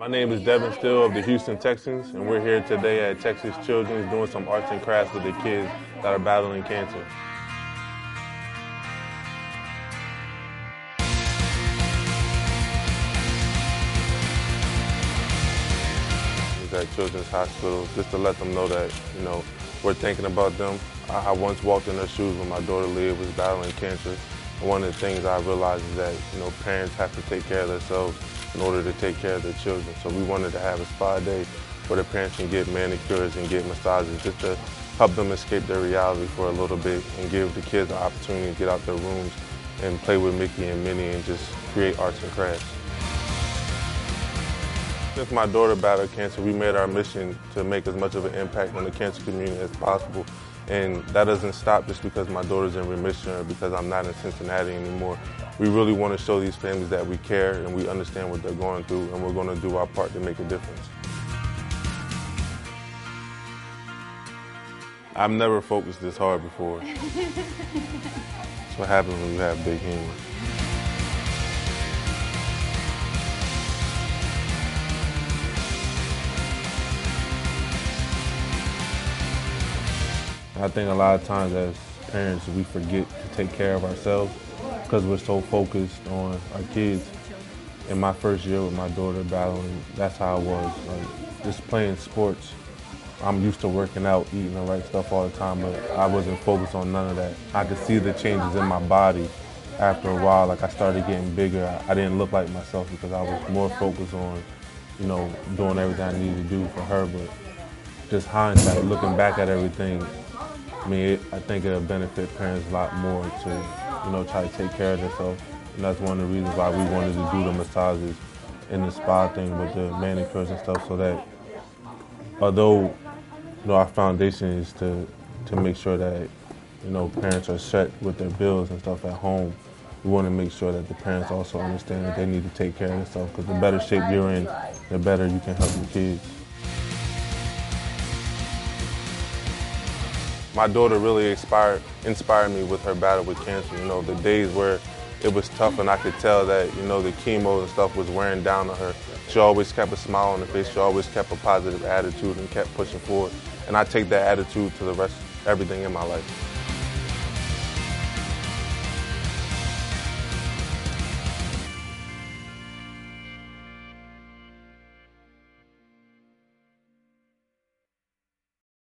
My name is Devin Steele of the Houston Texans, and we're here today at Texas Children's doing some arts and crafts with the kids that are battling cancer. At Children's Hospital, just to let them know that, we're thinking about them. I once walked in their shoes when my daughter Leah was battling cancer. And one of the things I realized is that, parents have to take care of themselves in order to take care of their children. So we wanted to have a spa day where the parents can get manicures and get massages just to help them escape their reality for a little bit and give the kids the opportunity to get out their rooms and play with Mickey and Minnie and just create arts and crafts. Since my daughter battled cancer, we made our mission to make as much of an impact on the cancer community as possible. And that doesn't stop just because my daughter's in remission or because I'm not in Cincinnati anymore. We really want to show these families that we care and we understand what they're going through, and we're going to do our part to make a difference. I've never focused this hard before. That's what happens when you have big hands. I think a lot of times as parents we forget to take care of ourselves because we're so focused on our kids. In my first year with my daughter battling, that's how I was. Just playing sports, I'm used to working out, eating the right stuff all the time, but I wasn't focused on none of that. I could see the changes in my body after a while. I started getting bigger. I didn't look like myself because I was more focused on, doing everything I needed to do for her. But just hindsight, looking back at everything, I think it'll benefit parents a lot more to, try to take care of themselves. And that's one of the reasons why we wanted to do the massages and the spa thing with the manicures and stuff, so that although, our foundation is to make sure that, parents are set with their bills and stuff at home, we want to make sure that the parents also understand that they need to take care of themselves, because the better shape you're in, the better you can help your kids. My daughter really inspired me with her battle with cancer. The days where it was tough and I could tell that, the chemo and stuff was wearing down on her. She always kept a smile on her face. She always kept a positive attitude and kept pushing forward. And I take that attitude to everything in my life.